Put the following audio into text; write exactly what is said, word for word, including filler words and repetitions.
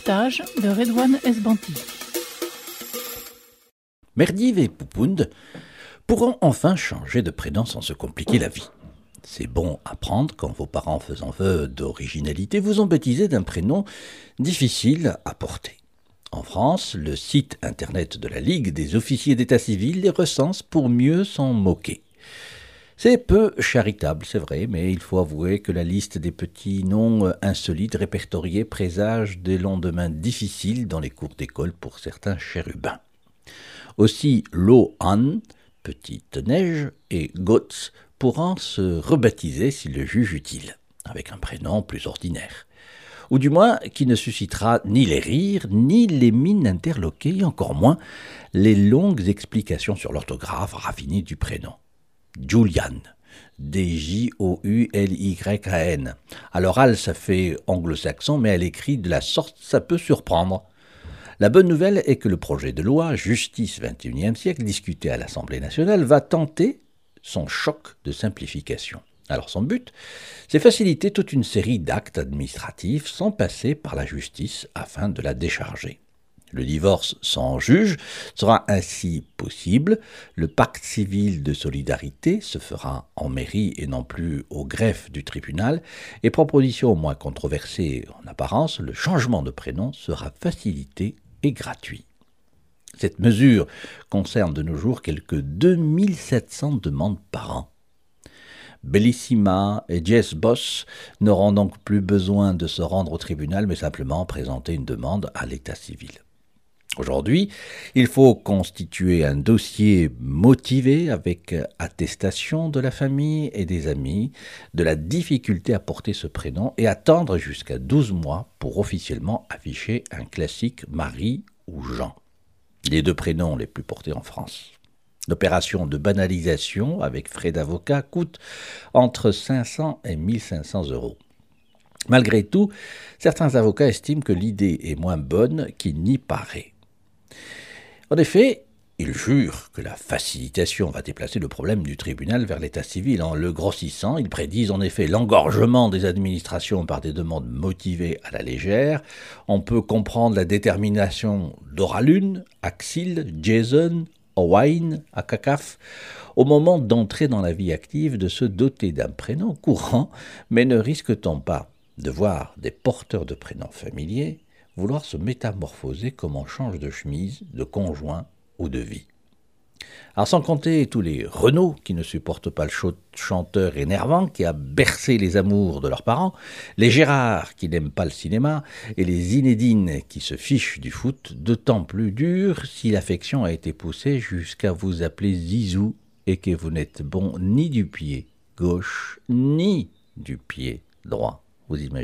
reportage de Redouane Esbanti. Merdive et Poupound pourront enfin changer de prénom sans se compliquer la vie. C'est bon à prendre quand vos parents, faisant vœu d'originalité, vous ont baptisé d'un prénom difficile à porter. En France, le site internet de la Ligue des officiers d'état civil les recense pour mieux s'en moquer. C'est peu charitable, c'est vrai, mais il faut avouer que la liste des petits noms insolites répertoriés présage des lendemains difficiles dans les cours d'école pour certains chérubins. Aussi Lohan, petite neige, et Gotz pourront se rebaptiser s'ils le jugent utile, avec un prénom plus ordinaire. Ou du moins qui ne suscitera ni les rires, ni les mines interloquées, et encore moins les longues explications sur l'orthographe raffinée du prénom. Julian, D J O U L Y A N. À l'oral, ça fait anglo-saxon, mais à l'écrit de la sorte, ça peut surprendre. La bonne nouvelle est que le projet de loi Justice vingt et unième siècle, discuté à l'Assemblée nationale, va tenter son choc de simplification. Alors son but, c'est faciliter toute une série d'actes administratifs sans passer par la justice afin de la décharger. Le divorce sans juge sera ainsi possible, le pacte civil de solidarité se fera en mairie et non plus au greffe du tribunal, et proposition moins controversée en apparence, le changement de prénom sera facilité et gratuit. Cette mesure concerne de nos jours quelques deux mille sept cents demandes par an. Bellissima et Jess Boss n'auront donc plus besoin de se rendre au tribunal, mais simplement présenter une demande à l'état civil. Aujourd'hui, il faut constituer un dossier motivé avec attestation de la famille et des amis de la difficulté à porter ce prénom et attendre jusqu'à douze mois pour officiellement afficher un classique Marie ou Jean, les deux prénoms les plus portés en France. L'opération de banalisation avec frais d'avocat coûte entre cinq cents et mille cinq cents euros. Malgré tout, certains avocats estiment que l'idée est moins bonne qu'il n'y paraît. En effet, ils jurent que la facilitation va déplacer le problème du tribunal vers l'état civil. En le grossissant, ils prédisent en effet l'engorgement des administrations par des demandes motivées à la légère. On peut comprendre la détermination d'Oralune, Axil, Jason, Owain, Akakaf, au moment d'entrer dans la vie active, de se doter d'un prénom courant, mais ne risque-t-on pas de voir des porteurs de prénoms familiers vouloir se métamorphoser comme on change de chemise, de conjoint ou de vie. Alors sans compter tous les Renaud qui ne supportent pas le chanteur énervant qui a bercé les amours de leurs parents, les Gérard qui n'aiment pas le cinéma et les Zinedine qui se fichent du foot, d'autant plus dur si l'affection a été poussée jusqu'à vous appeler Zizou et que vous n'êtes bon ni du pied gauche ni du pied droit. Vous imaginez ?